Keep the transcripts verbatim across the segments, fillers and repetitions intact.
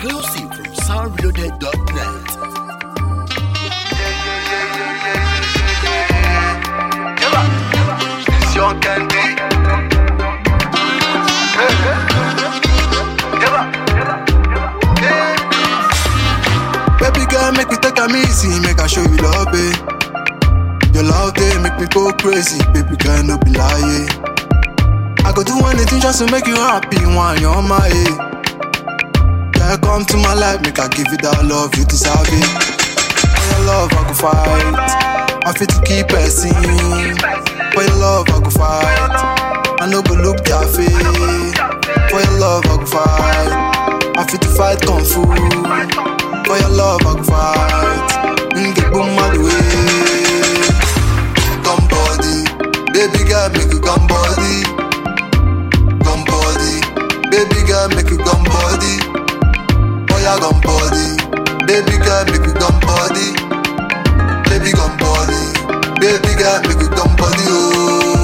Exclusive from sound reloaded dot net. It's your candy. Baby girl, make me take a easy, make I show you love, babe. Your love, they make me go crazy, baby girl, no be lie. I go do anything just to make you happy, when you're on my head. Yeah, come to my life, make I give you that love, you deserve it. For your love, I go fight. I feel to keep pressing. For your love, I go fight. I no go look their face. For your love, I go fight. I feel to fight kung fu. For your love, I go fight. Get boom all the way. Come body, baby girl, make you come body. Come body, baby girl, make you come body. Oh yeah, come body, baby girl, make you come body. Baby come body, baby girl, make you come body. Oh.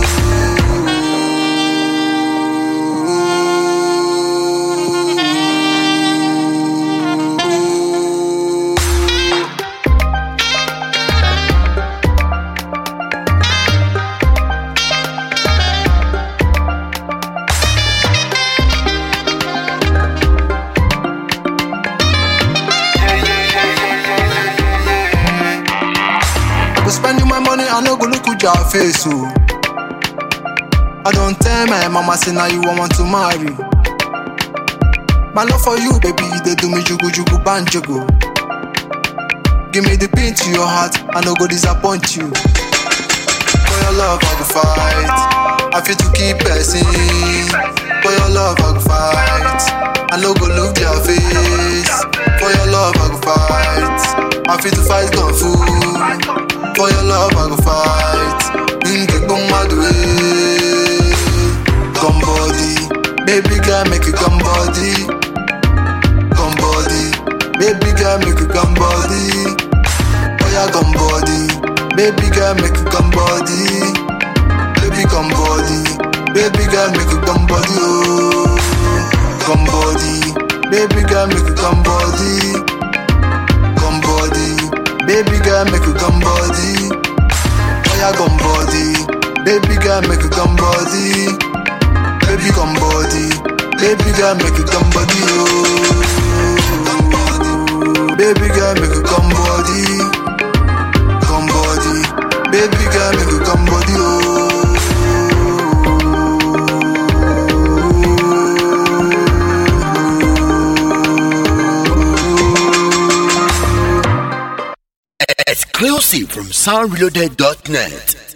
Spend you my money, I no go look at your face, oh. I don't tell my mama say now you want to marry. My love for you, baby, they do me jugu jugu banjogo. Give me the pin to your heart, I no go disappoint you. For your love, I go fight. I feel to keep pressing. For your love, I go fight. I no go look their face. For your love, I go fight. I feel to fight kung fu. For your love, I go fight. Get boom all the way. Come body, baby girl, make you come body. Come body, baby girl, make you come body. Oh yeah, come body, baby girl, make you come body. Baby come body, baby girl, make you come body. Oh, come body, baby girl, make you come body. Come body, baby girl, make you come body. Oh yeah, come body, baby girl, make you come body. Baby come body, baby girl, make you come body. Oh, baby girl, make you come body. Come body, baby girl, make you come body. Oh. Exclusive from sound reloaded dot net.